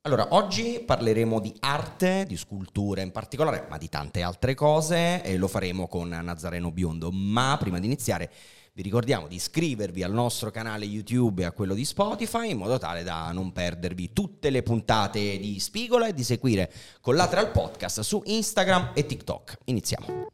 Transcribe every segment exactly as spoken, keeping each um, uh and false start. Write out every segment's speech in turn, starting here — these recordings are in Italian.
Allora, oggi parleremo di arte, di scultura in particolare, ma di tante altre cose, e lo faremo con Nazareno Biondo. Ma prima di iniziare vi ricordiamo di iscrivervi al nostro canale YouTube e a quello di Spotify, in modo tale da non perdervi tutte le puntate di Spigola e di seguire Collateral Podcast su Instagram e TikTok. Iniziamo.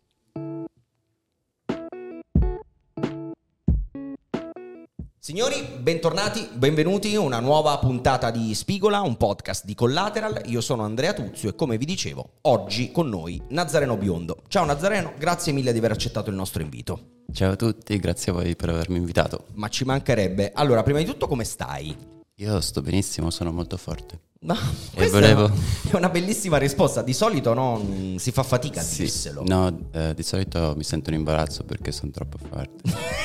Signori, bentornati, benvenuti a una nuova puntata di Spigola, un podcast di Collateral. Io sono Andrea Tuzio e, come vi dicevo, oggi con noi Nazareno Biondo. Ciao Nazareno, grazie mille di aver accettato il nostro invito. Ciao a tutti, grazie a voi per avermi invitato. Ma ci mancherebbe. Allora, prima di tutto, come stai? Io sto benissimo, sono molto forte. No, e volevo... è una bellissima risposta. Di solito no, si fa fatica a sì, dirselo. No, eh, di solito mi sento in imbarazzo perché sono troppo forte.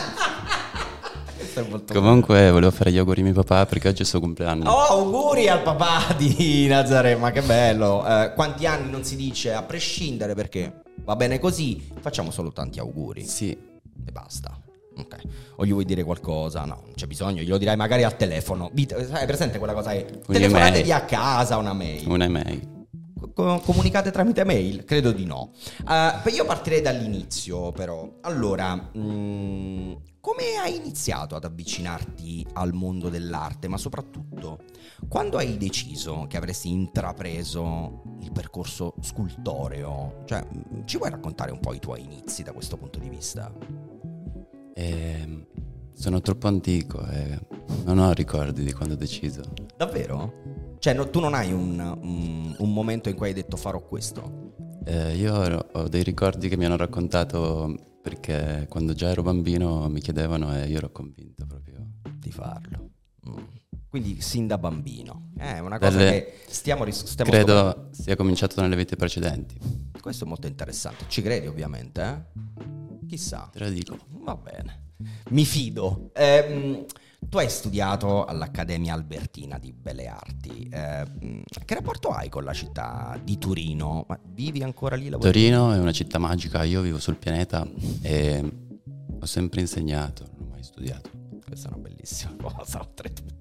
Comunque bello. Volevo fare gli auguri a mio papà perché oggi è il suo compleanno. Oh, auguri al papà di Nazareno, ma che bello. eh, Quanti anni non si dice, a prescindere, perché va bene così. Facciamo solo tanti auguri. Sì. E basta. Ok. O gli vuoi dire qualcosa? No, non c'è bisogno, glielo dirai magari al telefono. Hai presente quella cosa? È telefonatevi a casa, una mail. Una mail. Comunicate tramite mail? Credo di no. uh, Io partirei dall'inizio, però. Allora, mh, come hai iniziato ad avvicinarti al mondo dell'arte? Ma soprattutto, quando hai deciso che avresti intrapreso il percorso scultoreo? Cioè, ci vuoi raccontare un po' i tuoi inizi da questo punto di vista? Eh, sono troppo antico e non ho ricordi di quando ho deciso. Davvero? Cioè, no, tu non hai un, un, un momento in cui hai detto farò questo? Eh, io ho dei ricordi che mi hanno raccontato perché quando già ero bambino mi chiedevano e io ero convinto proprio di farlo. Mm. Quindi sin da bambino. È una cosa Dalle... che stiamo, ris- stiamo Credo scoprendo. sia cominciato nelle vite precedenti. Questo è molto interessante. Ci credi, ovviamente, eh? Chissà. Te lo dico. Va bene. Mi fido. Eh, tu hai studiato all'Accademia Albertina di Belle Arti. Eh, che rapporto hai con la città di Torino? Ma vivi ancora lì? Lavori? Torino è una città magica. Io vivo sul pianeta e ho sempre insegnato, non ho mai studiato. Questa è una bellissima cosa, oltretutto.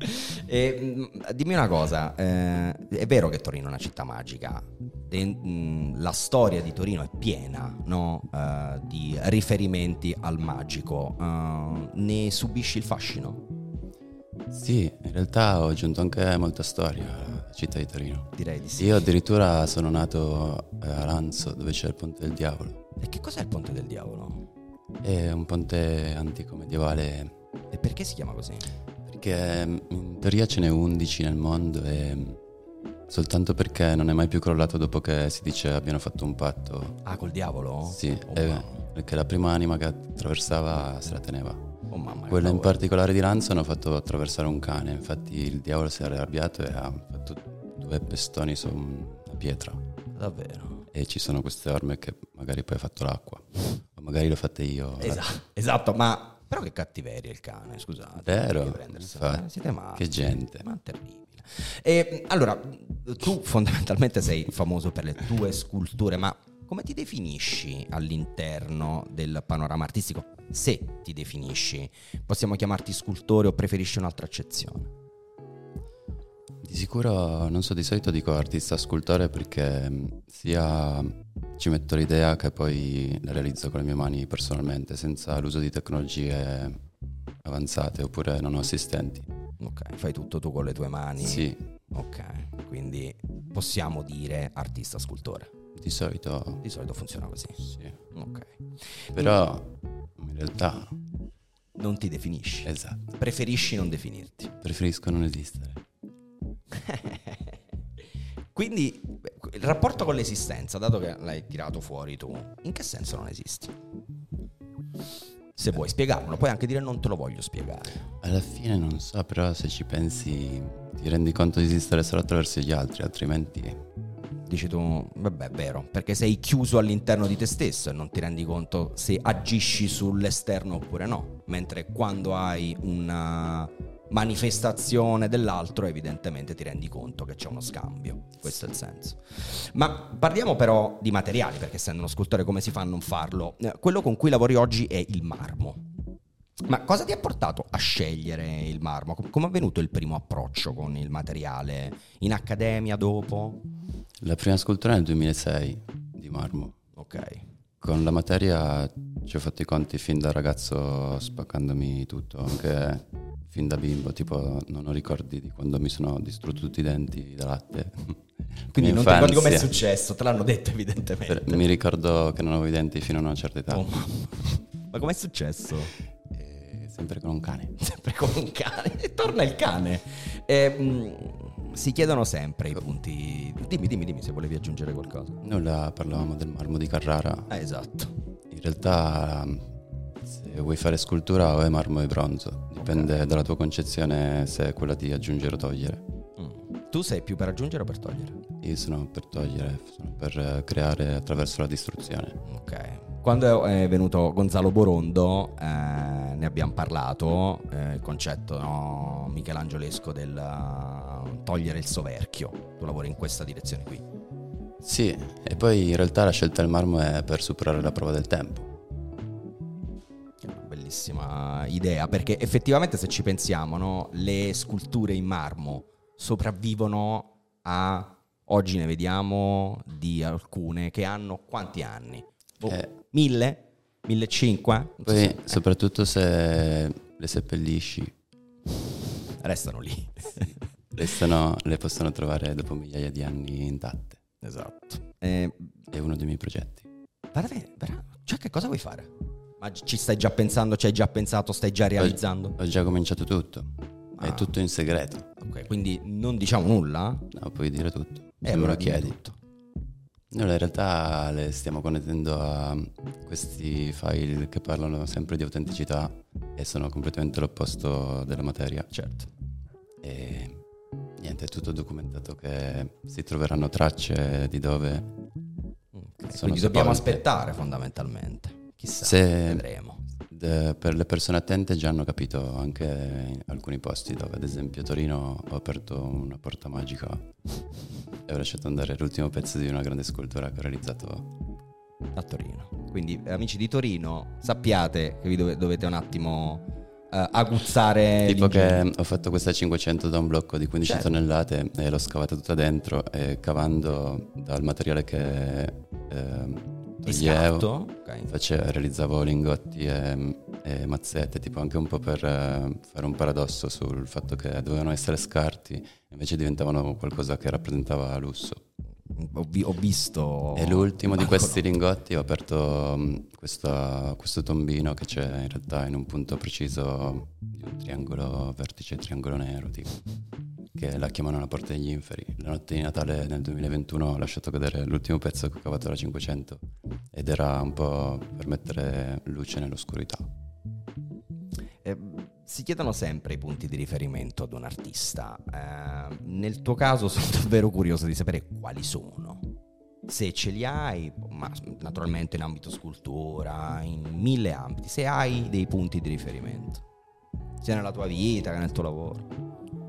E, dimmi una cosa, eh, è vero che Torino è una città magica? De, mh, la storia di Torino è piena, no? uh, di riferimenti al magico. Uh, ne subisci il fascino? Sì, in realtà ho aggiunto anche molta storia alla città di Torino. Direi di sì. Io addirittura sono nato a Lanzo, dove c'è il Ponte del Diavolo. E che cos'è il Ponte del Diavolo? È un ponte antico medievale. E perché si chiama così? Perché in teoria ce n'è undici nel mondo e soltanto perché non è mai più crollato dopo che si dice abbiano fatto un patto. Ah, col diavolo? Sì, oh, è, wow. Perché la prima anima che attraversava se la teneva. Oh, mamma, Quella in particolare di Lanzo hanno fatto attraversare un cane, infatti il diavolo si è arrabbiato e ha fatto due pestoni su una pietra. Davvero? E ci sono queste orme che magari poi ha fatto l'acqua, o magari l'ho fatta io. Esatto, esatto, ma... Però che cattiveria il cane, scusate. Vero, infatti, siete matti. Che gente. Ma terribile. E, allora, tu fondamentalmente sei famoso per le tue sculture, ma come ti definisci all'interno del panorama artistico? Se ti definisci, possiamo chiamarti scultore o preferisci un'altra accezione? Di sicuro, non so, di solito dico artista scultore perché sia ci metto l'idea che poi la realizzo con le mie mani personalmente, senza l'uso di tecnologie avanzate, oppure non ho assistenti. Ok, fai tutto tu con le tue mani? Sì. Ok, quindi possiamo dire artista scultore? Di solito... Di solito funziona così? Sì. Ok. Però in realtà... Non ti definisci? Esatto. Preferisci non definirti? Preferisco non esistere. Quindi il rapporto con l'esistenza, dato che l'hai tirato fuori tu, in che senso non esisti? Se vuoi spiegarmelo, puoi anche dire non te lo voglio spiegare. Alla fine non so, però se ci pensi ti rendi conto di esistere solo attraverso gli altri, altrimenti... Dici tu, vabbè, è vero, perché sei chiuso all'interno di te stesso e non ti rendi conto se agisci sull'esterno oppure no, mentre quando hai una manifestazione dell'altro evidentemente ti rendi conto che c'è uno scambio. Questo è il senso. Ma parliamo però di materiali, perché essendo uno scultore come si fa a non farlo? Quello con cui lavori oggi è il marmo. Ma cosa ti ha portato a scegliere il marmo? Com- Come è avvenuto il primo approccio con il materiale? In accademia, dopo? La prima scultura nel duemilasei di marmo. Ok. Con la materia ci ho fatto i conti fin da ragazzo, spaccandomi tutto, anche fin da bimbo, tipo non ho ricordi di quando mi sono distrutto tutti i denti da latte. Quindi Mia non ti ricordi com'è infanzia. successo, te l'hanno detto evidentemente. Per- mi ricordo che non avevo i denti fino a una certa età. Oh, mamma. Ma com'è successo? E sempre con un cane. Sempre con un cane. E torna il cane. E, mh, si chiedono sempre i punti. Dimmi, dimmi, dimmi se volevi aggiungere qualcosa. Nulla, parlavamo del marmo di Carrara. Ah, esatto. In realtà, se vuoi fare scultura o è marmo o è bronzo, dipende Ok. dalla tua concezione se è quella di aggiungere o togliere. Mm. Tu sei più per aggiungere o per togliere? Io sono per togliere, sono per eh, creare attraverso la distruzione. Ok. Quando è venuto Gonzalo Borondo, eh, ne abbiamo parlato, eh, il concetto, no, michelangiolesco del uh, togliere il soverchio. Tu lavori in questa direzione qui. Sì, e poi in realtà la scelta del marmo è per superare la prova del tempo. È una bellissima idea, perché effettivamente se ci pensiamo, no, le sculture in marmo sopravvivono a... Oggi ne vediamo di alcune che hanno quanti anni? Oh, Eh. Mille? Millecinquecento? Non so Poi, se- eh, soprattutto se le seppellisci, restano lì. restano, le possono trovare dopo migliaia di anni intatte. Esatto. Eh, È uno dei miei progetti. veramente, vera- cioè, che cosa vuoi fare? Ma ci stai già pensando, ci hai già pensato, stai già realizzando? Ho già cominciato tutto. Ah. È tutto in segreto. Ok, quindi non diciamo nulla? No, puoi dire tutto. Eh, Se me allora lo dimmi chiedi. tutto. Noi in realtà le stiamo connettendo a questi file che parlano sempre di autenticità e sono completamente l'opposto della materia. Certo. E niente, è tutto documentato che si troveranno tracce di dove. Ok, Sono quindi dobbiamo sepolte. aspettare fondamentalmente. Chissà, Se- vedremo. De- per le persone attente già hanno capito anche in alcuni posti dove, ad esempio a Torino, ho aperto una porta magica e ho lasciato andare l'ultimo pezzo di una grande scultura che ho realizzato. A Torino. Quindi, eh, amici di Torino, sappiate che vi dove- dovete un attimo eh, aguzzare Tipo l'ingegno. che ho fatto questa cinquecento da un blocco di quindici Certo. tonnellate e l'ho scavata tutta dentro e cavando dal materiale che eh, Di toglievo, scarto? Ok. face- realizzavo lingotti e, e mazzette, tipo anche un po' per eh, fare un paradosso sul fatto che dovevano essere scarti, invece diventavano qualcosa che rappresentava lusso. Ho, vi- ho visto. E l'ultimo di Banco questi no. lingotti ho aperto mh, questa- questo tombino che c'è in realtà in un punto preciso di un triangolo vertice triangolo nero, tipo, che la chiamano la porta degli inferi. La notte di Natale nel duemilaventuno ho lasciato cadere l'ultimo pezzo che ho cavato alla cinquecento ed era un po' per mettere luce nell'oscurità. Eh, si chiedono sempre i punti di riferimento ad un artista. Eh, nel tuo caso sono davvero curioso di sapere quali sono. Se ce li hai, ma naturalmente in ambito scultura, in mille ambiti, se hai dei punti di riferimento, sia nella tua vita che nel tuo lavoro.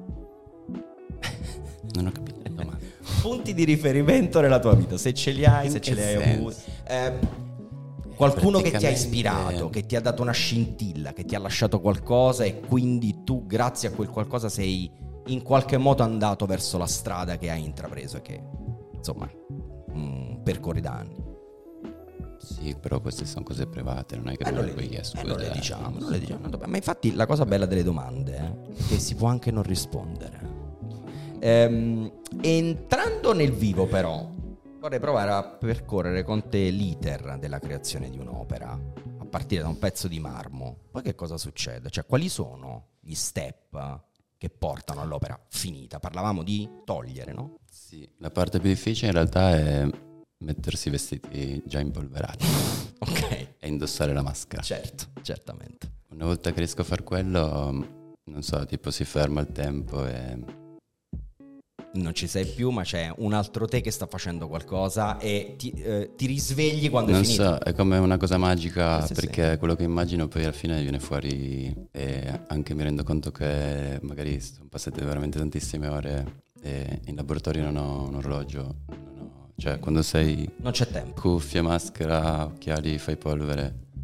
Non ho capito la domanda. Punti di riferimento nella tua vita, se ce li hai, In se che ce li hai senso? avuti. Eh, qualcuno che ti ha Praticamente- ispirato, che ti ha dato una scintilla, che ti ha lasciato qualcosa e quindi tu, grazie a quel qualcosa, sei in qualche modo andato verso la strada che hai intrapreso e che, insomma, mm, percorri da anni. Sì, però queste sono cose private, non è che Eh, me non le le, puoi di- eh, escludere. non le diciamo, non le diciamo. Ma infatti la cosa bella delle domande eh, è che si può anche non rispondere. Ehm, entrando nel vivo però, vorrei provare a percorrere con te l'iter della creazione di un'opera, a partire da un pezzo di marmo. Poi che cosa succede? Cioè, quali sono gli step che portano all'opera finita? Parlavamo di togliere, no? Sì, la parte più difficile in realtà è mettersi i vestiti già impolverati Ok, e indossare la maschera. certo, certamente. Una volta che riesco a far quello, non so, tipo si ferma il tempo e Non ci sei più, ma c'è un altro te che sta facendo qualcosa e ti, eh, ti risvegli quando non è finito. so, è come una cosa magica Sì, sì, perché quello che immagino poi alla fine viene fuori e anche mi rendo conto che magari sono passate veramente tantissime ore e in laboratorio non ho un orologio, non ho- cioè quando sei Non c'è tempo. cuffia, maschera, occhiali, fai polvere,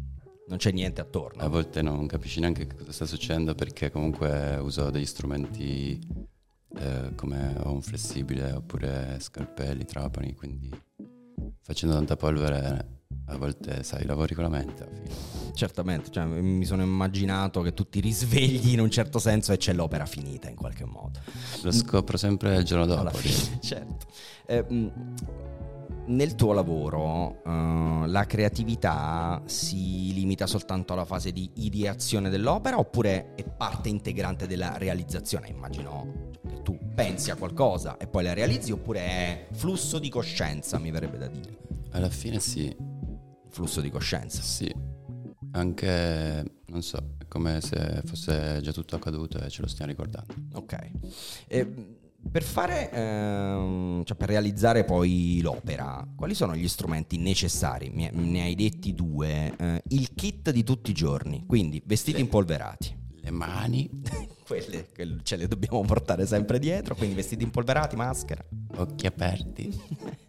Non c'è niente attorno. A volte non capisci neanche cosa sta succedendo, perché comunque uso degli strumenti eh, come ho un flessibile oppure scarpelli, trapani, quindi facendo tanta polvere a volte, sai, lavori con la mente alla fine. Certamente, cioè, mi sono immaginato che tu ti risvegli in un certo senso e c'è l'opera finita in qualche modo. Lo scopro sempre il giorno dopo. Alla fine, certo. Eh, mh, nel tuo lavoro uh, la creatività si limita soltanto alla fase di ideazione dell'opera oppure è parte integrante della realizzazione? Immagino che tu pensi a qualcosa e poi la realizzi, oppure è flusso di coscienza, mi verrebbe da dire. Alla fine sì. Flusso di coscienza. Sì, anche, non so, è come se fosse già tutto accaduto e ce lo stiamo ricordando. Ok. E per fare, ehm, cioè per realizzare poi l'opera, quali sono gli strumenti necessari? Mi- Ne hai detti due. Eh, il kit di tutti i giorni, quindi vestiti Le- impolverati. Le mani, Quelle che ce le dobbiamo portare sempre dietro, quindi vestiti impolverati, maschera. occhi aperti.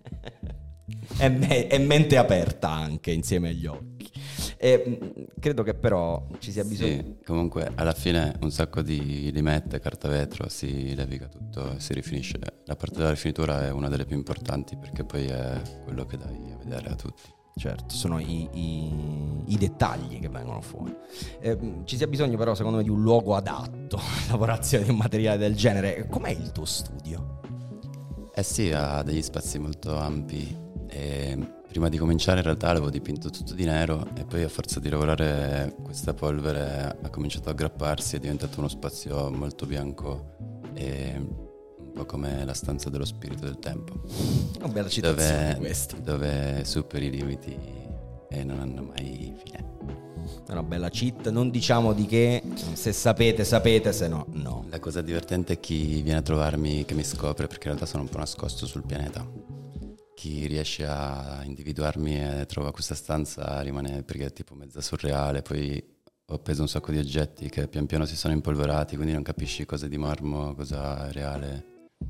E, me- e mente aperta anche insieme agli occhi. E, mh, credo che però ci sia bisogno. Sì, comunque alla fine un sacco di limette, carta vetro, si leviga tutto e si rifinisce. La parte della rifinitura è una delle più importanti, perché poi è quello che dai a vedere a tutti. Certo, sono i, i, i dettagli che vengono fuori. Eh, ci sia bisogno però secondo me di un luogo adatto alla lavorazione di un materiale del genere. Com'è il tuo studio? Eh sì, ha degli spazi molto ampi e prima di cominciare in realtà avevo dipinto tutto di nero e poi a forza di lavorare questa polvere ha cominciato a aggrapparsi, è diventato uno spazio molto bianco e un po' come la stanza dello spirito del tempo. Una bella citazione dove, questa. dove superi i limiti e non hanno mai fine. È una bella cheat, non diciamo di che, se sapete sapete, se no no. La cosa divertente è chi viene a trovarmi che mi scopre, perché in realtà sono un po' nascosto sul pianeta. Chi riesce a individuarmi e trova questa stanza rimane, perché è tipo mezza surreale. Poi ho appeso un sacco di oggetti che pian piano si sono impolverati, quindi non capisci cosa è di marmo, cosa è reale,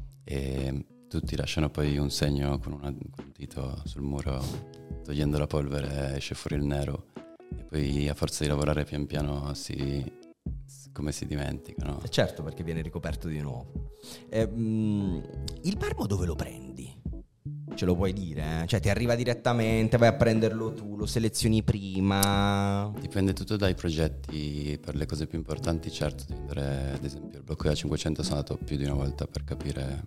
e tutti lasciano poi un segno con, una, con un dito sul muro, togliendo la polvere esce fuori il nero, e poi a forza di lavorare pian piano si, come si dimenticano. Eh certo, perché viene ricoperto di nuovo. Eh, mh, il marmo dove lo prendi? Ce lo puoi dire? Eh? Cioè ti arriva direttamente, vai a prenderlo tu, lo selezioni prima? Dipende tutto dai progetti. Per le cose più importanti, certo, devi andare, ad esempio, al blocco da cinquecento sono andato più di una volta per capire,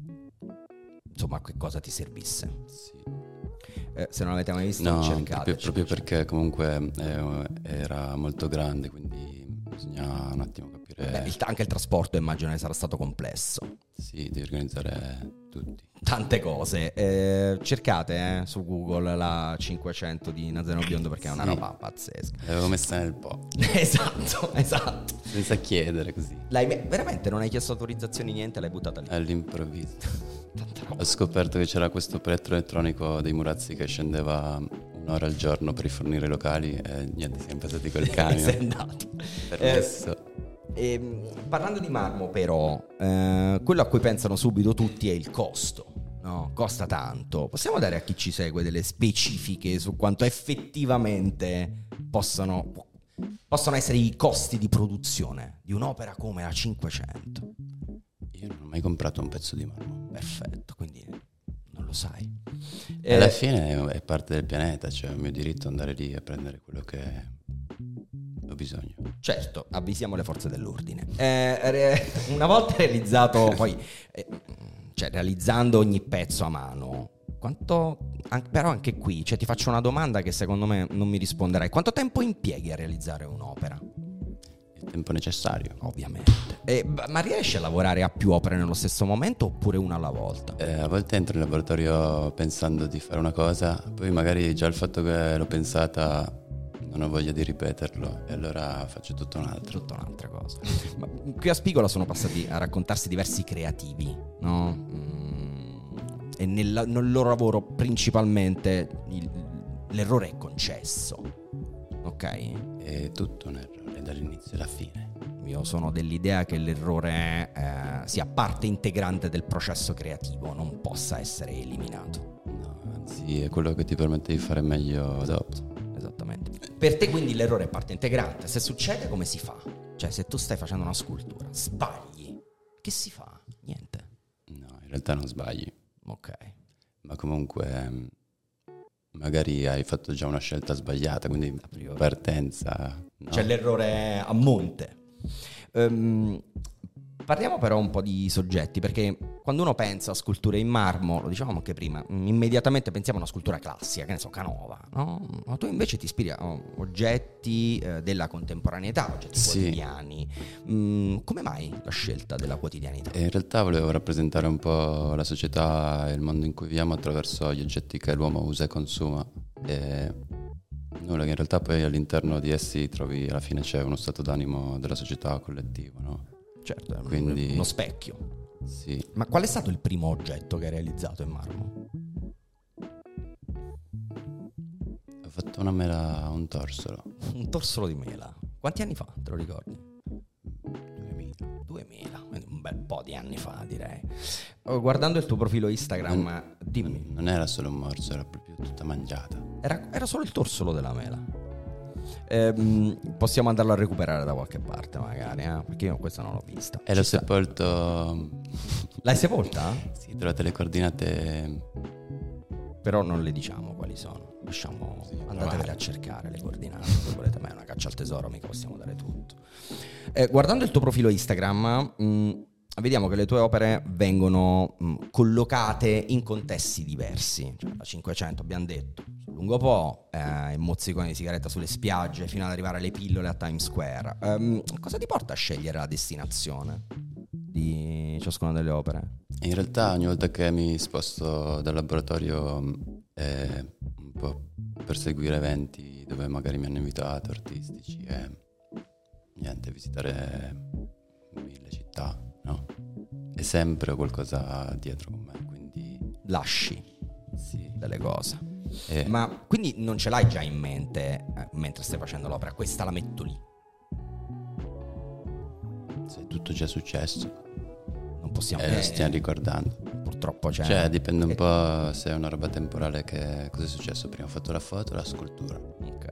insomma, che cosa ti servisse. sì. Eh, se non l'avete mai visto, No, cercate. proprio, proprio perché comunque eh, era molto grande, quindi bisogna un attimo capire. Beh, il, anche il trasporto immagino che sarà stato complesso. Sì, devi organizzare tutti. Tante cose. Eh, cercate eh, su Google la cinquecento di Nazareno Biondo, perché è una Sì. roba pazzesca. L'avevo messa nel po', Esatto, esatto. senza chiedere, così, L'hai me- veramente non hai chiesto autorizzazioni, niente, l'hai buttata lì. all'improvviso. Tanta roba. Ho scoperto che c'era questo plettro elettronico dei Murazzi che scendeva un'ora al giorno per rifornire i locali e niente, siamo passati col Sei camion. andato. Permesso. Eh, ehm, parlando di marmo però, eh, quello a cui pensano subito tutti è il costo. No, costa tanto. Possiamo dare a chi ci segue delle specifiche su quanto effettivamente possano, possono essere i costi di produzione di un'opera come la cinquecento? Io non ho mai comprato un pezzo di marmo. Perfetto, quindi non lo sai. E Eh, alla fine è parte del pianeta, cioè è un mio diritto andare lì a prendere quello che ho bisogno. Certo, avvisiamo le forze dell'ordine. Eh, re- una volta realizzato, poi, eh, cioè realizzando ogni pezzo a mano, quanto, an- però anche qui, cioè ti faccio una domanda che secondo me non mi risponderai. Quanto tempo impieghi a realizzare un'opera? Il tempo necessario. Ovviamente. Eh, b- ma riesci a lavorare a più opere nello stesso momento oppure una alla volta? Eh, a volte entro in laboratorio pensando di fare una cosa, poi magari già il fatto che l'ho pensata non ho voglia di ripeterlo e allora faccio tutto un altro. Tutta un'altra cosa. Ma qui a Spigola sono passati a raccontarsi diversi creativi, no? Mm, e nel, nel loro lavoro principalmente il- l'errore è concesso, ok? È tutto un errore dall'inizio alla fine. Io sono dell'idea che l'errore eh, sia parte integrante del processo creativo, non possa essere eliminato. No, anzi è quello che ti permette di fare meglio dopo. Esatto. Esattamente. Per te quindi l'errore è parte integrante. Se succede, come si fa? Cioè, se tu stai facendo una scultura, sbagli, che si fa? Niente. No, in realtà non sbagli. Ok. Ma comunque magari hai fatto già una scelta sbagliata, quindi in partenza... No? C'è l'errore a monte. Um, parliamo però un po' di soggetti, perché quando uno pensa a sculture in marmo, lo dicevamo anche prima, immediatamente pensiamo a una scultura classica, che ne so, Canova, no? Ma tu invece ti ispiri a oggetti eh, della contemporaneità, oggetti sì. quotidiani. Mm, come mai la scelta della quotidianità? E in realtà volevo rappresentare un po' la società e il mondo in cui viviamo attraverso gli oggetti che l'uomo usa e consuma. E nulla, che in realtà poi all'interno di essi trovi, alla fine c'è uno stato d'animo della società collettivo, no? Certo, è quindi uno specchio. Sì. Ma qual è stato il primo oggetto che hai realizzato in marmo? Ho fatto una mela, un torsolo. Un torsolo di mela. Quanti anni fa, te lo ricordi? duemila. duemila, quindi un bel po' di anni fa, direi. Guardando il tuo profilo Instagram, non, dimmi. Non era solo un morso, era proprio tutta mangiata. Era, era solo il torsolo della mela. Eh, possiamo andarlo a recuperare da qualche parte magari, eh? Perché io questa non l'ho vista. E l'ho sepolto. L'hai sepolta? Sì, trovate le coordinate. Però non le diciamo quali sono. Lasciamo, sì, andatevele a cercare le coordinate. Se volete, ma è una caccia al tesoro, mica possiamo dare tutto. Eh, guardando il tuo profilo Instagram, mh, vediamo che le tue opere vengono mh, collocate in contesti diversi. Cioè, la cinquecento abbiamo detto, sul lungo Po, eh, il mozzicone di sigaretta sulle spiagge, fino ad arrivare alle pillole a Times Square. Um, cosa ti porta a scegliere la destinazione di ciascuna delle opere? In realtà ogni volta che mi sposto dal laboratorio è un po' per seguire eventi dove magari mi hanno invitato, artistici, e niente, visitare mille città, no? E sempre ho qualcosa dietro con me, quindi lasci sì. delle cose. E... Ma quindi non ce l'hai già in mente eh, mentre stai facendo l'opera? Questa la metto lì. Se è tutto già successo. Non possiamo... E eh, lo stiamo ricordando. Purtroppo c'è... Cioè dipende un eh, po' se è una roba temporale, che cosa è successo prima. Ho fatto la foto o la scultura. Ok.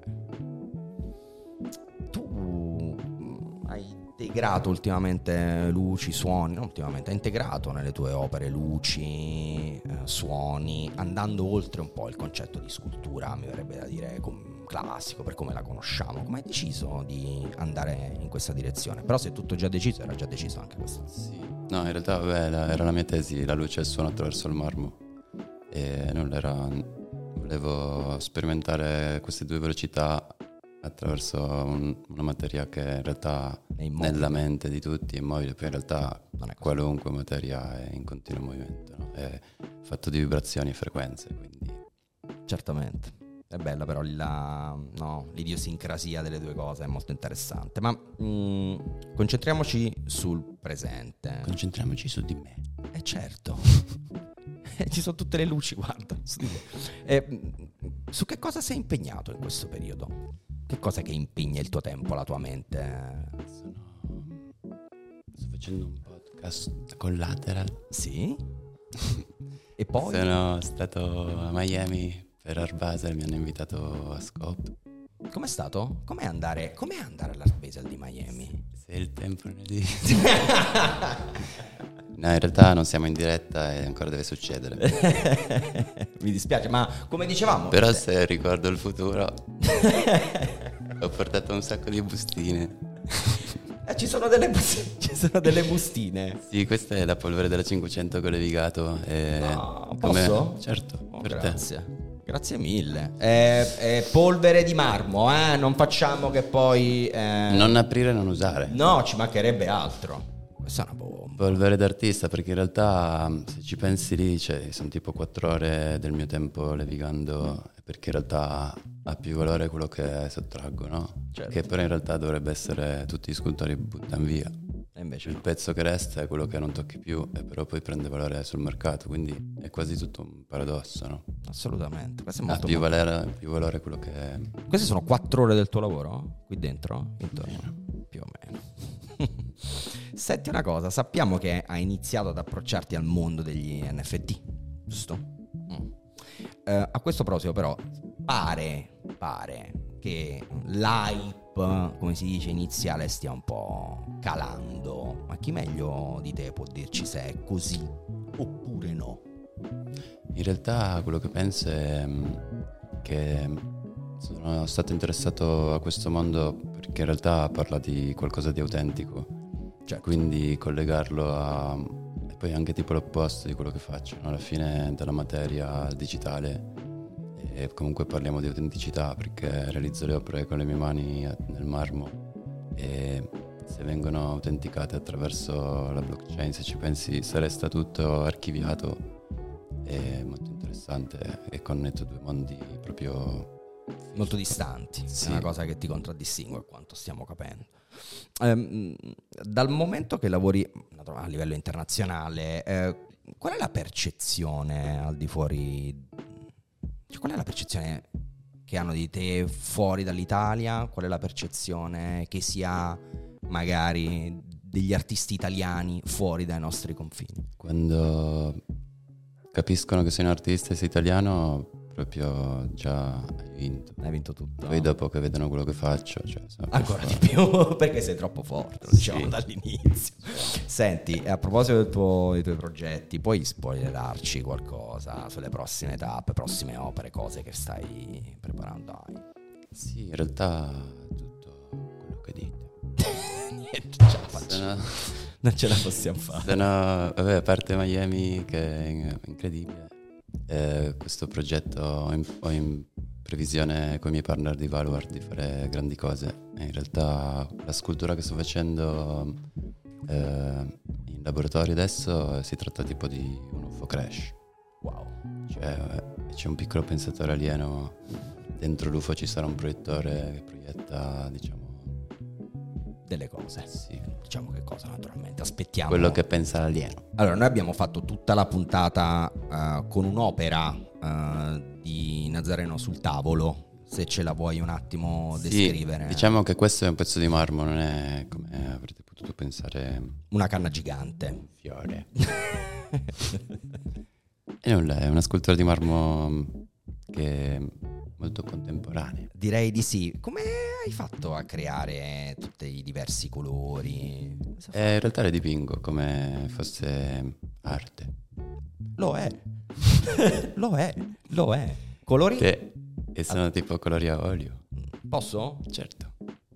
Tu hai integrato ultimamente luci, suoni, non ultimamente, hai integrato nelle tue opere luci, eh, suoni, andando oltre un po' il concetto di scultura, mi verrebbe da dire com- classico per come la conosciamo. Come hai deciso di andare in questa direzione? Però se è tutto già deciso, era già deciso anche questo. Sì. No, in realtà vabbè, la, era la mia tesi, la luce e il suono attraverso il marmo. E non era... Volevo sperimentare queste due velocità attraverso un, una materia che in realtà nella mente di tutti è immobile, poi in realtà qualunque materia è in continuo movimento, no? È fatto di vibrazioni e frequenze, quindi... Certamente. È bella però la, no, l'idiosincrasia delle due cose, è molto interessante. Ma mh, concentriamoci sul presente. Concentriamoci su di me. Eh certo. Ci sono tutte le luci, guarda. Su, eh, su che cosa sei impegnato in questo periodo? Che cosa che impegna il tuo tempo, la tua mente? Sono... Sto facendo un podcast con Lateral. Sì? E poi? Sono stato a Miami per Art Basel, mi hanno invitato a Scope. Com'è stato? Com'è andare, com'è andare all'Art Basel di Miami? Se il tempo non è di... No, in realtà non siamo in diretta e ancora deve succedere. Mi dispiace, ma come dicevamo... Però se ricordo il futuro... Ho portato un sacco di bustine. Eh, ci sono delle bustine. Ci sono delle bustine. Sì, questa è la polvere della cinquecento che ho levigato. E no, come... posso? Certo, oh, per grazie. te. Grazie mille. È, è polvere di marmo, eh? Non facciamo che poi... Eh... Non aprire, non usare. No, ci mancherebbe altro. Questa è una bomba. Polvere d'artista, perché in realtà se ci pensi lì, cioè, sono tipo quattro ore del mio tempo levigando, perché in realtà ha più valore quello che sottraggo, no? Certo. Che però in realtà dovrebbe essere tutti gli scultori buttano via. E invece il no. pezzo che resta è quello che non tocchi più e però poi prende valore sul mercato, quindi è quasi tutto un paradosso, no? Assolutamente. Questo è Ha molto più molto... valore, più valore quello che è... Queste sono quattro ore del tuo lavoro? Qui dentro? Intorno? Più o meno. Senti una cosa, sappiamo che hai iniziato ad approcciarti al mondo degli N F T, giusto? Mm. Uh, a questo proposito però pare, pare che l'hype, come si dice, iniziale stia un po' calando. Ma chi meglio di te può dirci se è così oppure no? In realtà quello che penso è che sono stato interessato a questo mondo perché in realtà parla di qualcosa di autentico, cioè quindi collegarlo a e poi anche tipo l'opposto di quello che faccio, no? Alla fine dalla materia al digitale, e comunque parliamo di autenticità perché realizzo le opere con le mie mani nel marmo, e se vengono autenticate attraverso la blockchain, se ci pensi, se resta tutto archiviato, è molto interessante e connetto due mondi proprio molto distanti. Sì. È una cosa che ti contraddistingue, a quanto stiamo capendo. Ehm, dal momento che lavori a livello internazionale, eh, qual è la percezione al di fuori, cioè, qual è la percezione che hanno di te fuori dall'Italia? Qual è la percezione che si ha magari degli artisti italiani fuori dai nostri confini? Quando capiscono che sei un artista e sei italiano, proprio già hai vinto. Hai vinto tutto. Poi dopo che vedono quello che faccio, cioè, ancora di più, perché sei troppo forte, lo diciamo sì. dall'inizio. Senti, a proposito del tuo, dei tuoi progetti, puoi spoilerarci qualcosa sulle prossime tappe, prossime opere, cose che stai preparando? Sì, in realtà tutto quello che dite. Niente, ce la faccio. No, non ce la possiamo fare. Se no, vabbè, a parte Miami, che è incredibile, eh, questo progetto ho in, ho in previsione con i miei partner di Valuard di fare grandi cose. E in realtà la scultura che sto facendo eh, in laboratorio adesso si tratta tipo di un U F O crash. Wow. Cioè, c'è un piccolo pensatore alieno, dentro l'U F O ci sarà un proiettore che proietta, diciamo, delle cose. Sì. Diciamo che cosa, naturalmente. Aspettiamo. Quello che pensa l'alieno. Allora, noi abbiamo fatto tutta la puntata uh, con un'opera uh, di Nazareno sul tavolo. Se ce la vuoi un attimo descrivere. Sì, diciamo che questo è un pezzo di marmo, non è come avrete potuto pensare una canna gigante. Un fiore. E nulla, è una scultura di marmo che è molto contemporanea. Direi di sì. Come hai fatto a creare tutti i diversi colori? Eh, in realtà le dipingo come fosse arte. Lo è. Lo è. Lo è. Colori? Che e sono ah. tipo colori a olio. Posso? Certo.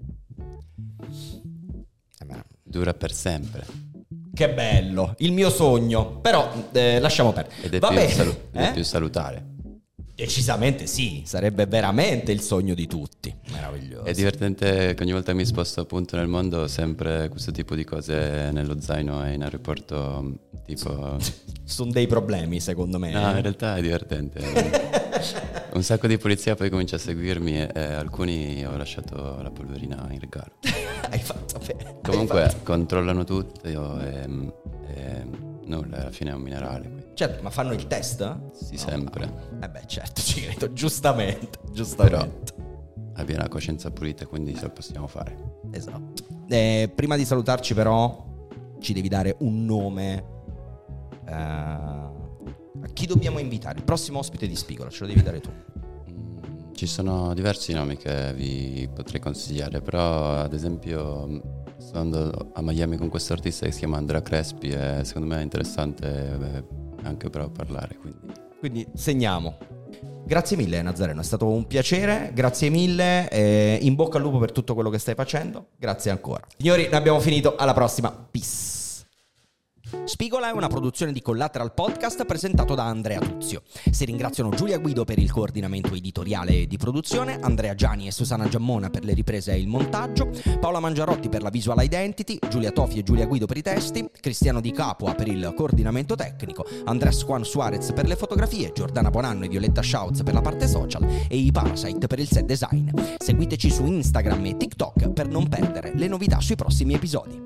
Eh, Dura per sempre. Che bello, il mio sogno. Però eh, lasciamo perdere. Ed è, Va più, bene. salu- ed eh? è più salutare. Decisamente sì, sarebbe veramente il sogno di tutti. Meraviglioso. È divertente che ogni volta che mi sposto appunto nel mondo sempre questo tipo di cose nello zaino e in aeroporto, tipo... Sono dei problemi secondo me. No, in realtà è divertente. Un sacco di polizia poi comincia a seguirmi e, e alcuni ho lasciato la polverina in regalo. Hai fatto bene. Comunque fatto... controllano tutto io, e, e nulla, alla fine è un minerale. Quindi. Certo, ma fanno il test? Sì, no, sempre. No. Eh beh, certo, ci credo, giustamente, giustamente. Però abbia una coscienza pulita, quindi se lo possiamo fare. Esatto. Eh, prima di salutarci però ci devi dare un nome. Uh, a chi dobbiamo invitare? Il prossimo ospite di Spigola, ce lo devi dare tu. Mm, ci sono diversi nomi che vi potrei consigliare, però ad esempio... Sto andando a Miami con questo artista che si chiama Andrea Crespi e secondo me è interessante beh, anche però parlare. Quindi. quindi segniamo. Grazie mille Nazareno, è stato un piacere, grazie mille, eh, in bocca al lupo per tutto quello che stai facendo, grazie ancora. Signori, noi abbiamo finito, alla prossima, peace. Spigola è una produzione di Collateral Podcast presentato da Andrea Tuzio. Si ringraziano Giulia Guido per il coordinamento editoriale e di produzione, Andrea Giani e Susanna Giammona per le riprese e il montaggio, Paola Mangiarotti per la visual identity, Giulia Tofi e Giulia Guido per i testi, Cristiano Di Capua per il coordinamento tecnico, Andrés Juan Suarez per le fotografie, Giordana Bonanno e Violetta Schautz per la parte social e i Parasite per il set design. Seguiteci su Instagram e TikTok per non perdere le novità sui prossimi episodi.